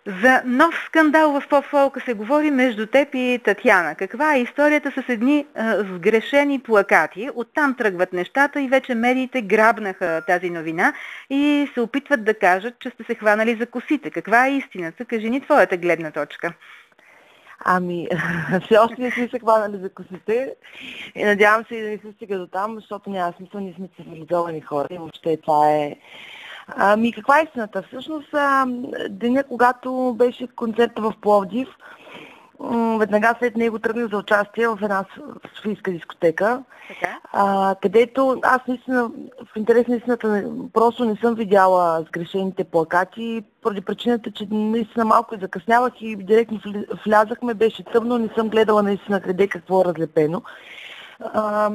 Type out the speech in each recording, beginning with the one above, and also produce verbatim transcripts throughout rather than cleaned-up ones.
За нов скандал в поп-фолка се говори между теб и Татяна. Каква е историята с едни а, сгрешени плакати? Оттам тръгват нещата и вече медиите грабнаха тази новина и се опитват да кажат, че сте се хванали за косите. Каква е истината? Кажи ни твоята гледна точка. Ами, все още не сме се хванали за косите и надявам се и да не се стига до там, защото няма смисъл, ние сме цивилизовани хора и въобще това е... Ами, каква е истината? Всъщност, а, деня, когато беше концерта в Пловдив, м- веднага след него тръгнах за участие в една софийска дискотека, Така? а, където аз наистина, в интерес на истината, просто не съм видяла сгрешените плакати, поради причината, че наистина малко и закъснявах и директно влязахме, беше тъмно, не съм гледала наистина къде какво е разлепено. А,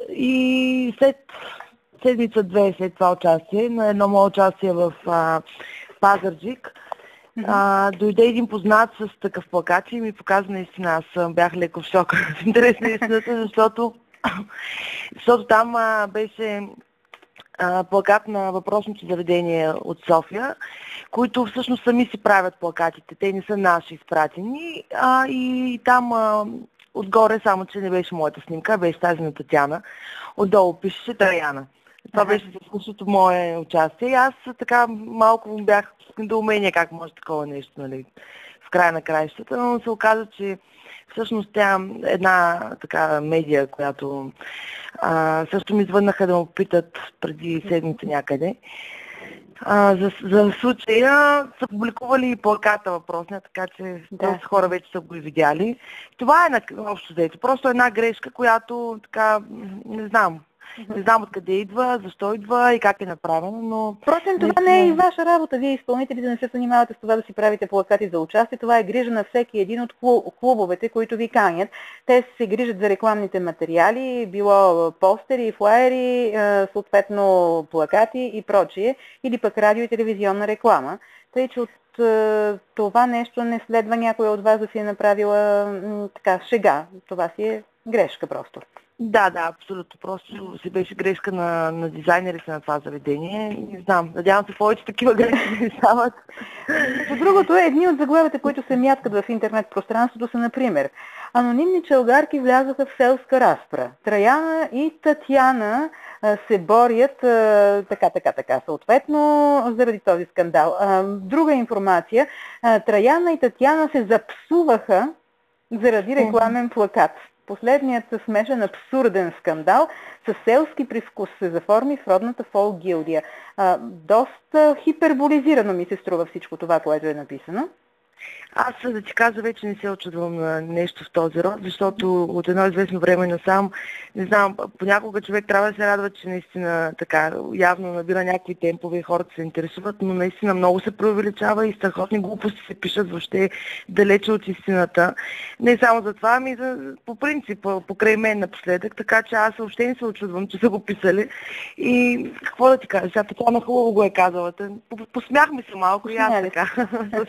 и след седмица-две след това участие, на едно мое участие в а, Пазарджик, а, дойде един познат с такъв плакат и ми показа наистина, аз бях леко в шока, в интерес на истината, защото, защото там а, беше а, плакат на въпросното заведение от София, които всъщност сами си правят плакатите, те не са наши изпратени, а, и там а, отгоре, само че не беше моята снимка, беше тази на Татяна, отдолу пишеше Траяна. Това ага. Беше същото мое участие и аз така малко бях с недоумение как може такова нещо, нали, в края на краищата, но се оказа, че всъщност тя една така медия, която а, също ми звъннаха да му питат преди седмица някъде. А, за, за случая са публикували и плаката въпросния, така че да. Доста хора вече са го и видяли. Това е на общо взето. Просто една грешка, която така, не знам, не знам откъде идва, защо идва и как е направено, но... Впрочем, това не е и ваша работа. Вие изпълнителите не се занимавате с това да си правите плакати за участие. Това е грижа на всеки един от клубовете, които ви канят. Те се грижат за рекламните материали, било постери, флаери, съответно плакати и прочие, или пък радио и телевизионна реклама. Тъй, че от това нещо не следва някой от вас да си е направила така шега. Това си е грешка просто. Да, да, абсолютно. Просто си беше грешка на, на дизайнерите на това заведение. Не знам, надявам се повече такива грешки не стават. По другото, едни от заглавите, които се мяткат в интернет пространството са, например, анонимни чалгарки влязоха в селска разпра. Траяна и Татяна а, се борят а, така, така, така, съответно, заради този скандал. А, друга информация, а, Траяна и Татяна се запсуваха заради рекламен плакат. Последният смешен абсурден скандал с селски привкус се заформи в родната фолк гилдия. А, доста хиперболизирано ми се струва всичко това, което е написано. Аз, да ти кажа, вече не се очудвам на нещо в този род, защото от едно известно време насам, не знам, понякога човек трябва да се радва, че наистина така явно набира някакви темпове и хората се интересуват, но наистина много се преувеличава и страхотни глупости се пишат въобще далече от истината. Не само за това, ами за, по принцип, покрай мен напоследък, така че аз въобще не се очудвам, че са го писали. И какво да ти кажа, сега Татяна хубаво го е казала. Посмяхме се малко и аз така.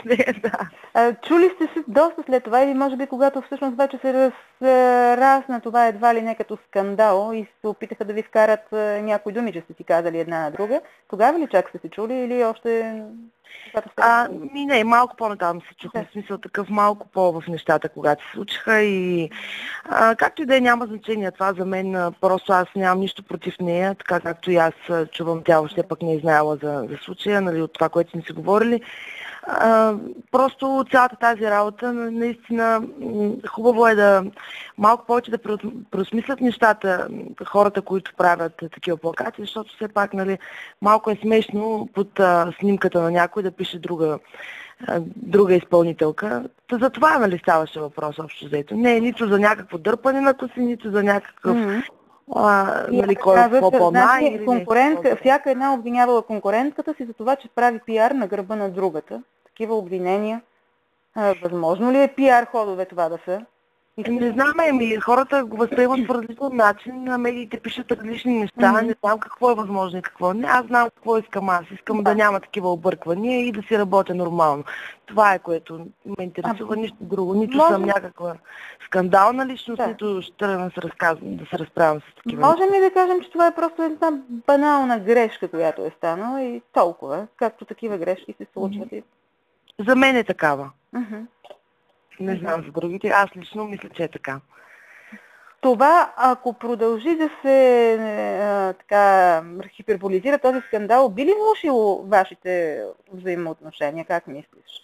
Чули сте се доста след това или може би когато всъщност вече се разрасна това едва ли не като скандал и се опитаха да ви вкарат някои думи, че сте си казали една на друга, тогава ли чак сте се чули или още... А, ми не, малко по-натам се чухме, да. В смисъл такъв малко по-в нещата, когато се случиха и а, както и да е, няма значение това за мен, просто аз нямам нищо против нея, така както и аз чувам, тя още пък не е знаела за, за случая, нали, от това, което сме си говорили. А, просто цялата тази работа, наистина хубаво е да малко повече да преосмислят нещата хората, които правят такива плакати, защото все пак, нали, малко е смешно под а, снимката на някой да пише друга, а, друга изпълнителка. Та за това, нали, ставаше въпрос общо взето. Не е нито за някакво дърпане на коси, нито за някакъв... Mm-hmm. А, нали, кой е по-по-най или конкурентка, всяка една обвинявала конкурентката си за това, че прави пиар на гърба на другата. Такива обвинения. А, възможно ли е пиар ходове това да са? Не знам, еми, хората го възприемат по различен начин, медиите пишат различни неща, mm-hmm. не знам какво е възможно и какво не. Аз знам какво искам аз. Искам да, да няма такива обърквания и да си работя нормално. Това е, което ме интересува, а, нищо друго. Нито може... съм някаква скандална личност, да. Нито ще да се, разказвам, да се разправям с такива. Можем ли да кажем, че това е просто една банална грешка, която е станала и толкова, както такива грешки се случват? Mm-hmm. За мен е такава. Мгм. Не знам за другите. Аз лично мисля, че е така. Това, ако продължи да се а, така хиперболизира този скандал, би ли влошило вашите взаимоотношения? Как мислиш?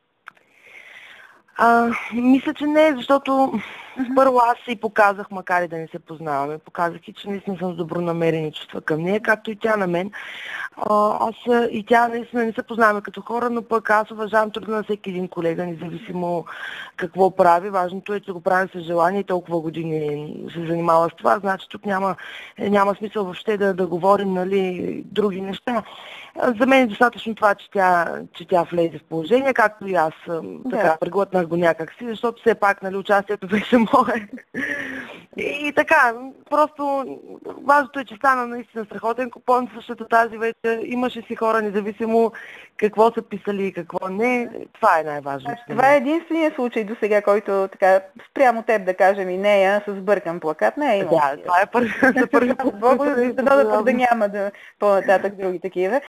А, мисля, че не, защото Мгм. първо аз се и показах, макар и да не се познаваме. Показах и, че наистина съм с добронамерени чувства към нея, както и тя на мен. А, аз а, и тя наистина не се познаваме като хора, но пък аз уважавам труда на всеки един колега, независимо какво прави. Важното е, че го прави с желание и толкова години се занимава с това. Значи тук няма, няма смисъл въобще да, да говорим, нали, други неща. А, за мен е достатъчно това, че тя, че тя влезе в положение, както и аз а, така Да. преглътнах го някакси, защото все пак, нали, участието беше мое. И така, просто важното е, че стана наистина страхотен купон, същата тази вече имаше си хора, независимо какво са писали и какво не. Това е най-важното. Това е единствения случай до сега, който така спрямо теб, да кажем, и нея с бъркан плакат. Не е имал. Да, това е първи, за първи Слава път. Богу, да, да, да няма да по-нататък други такива.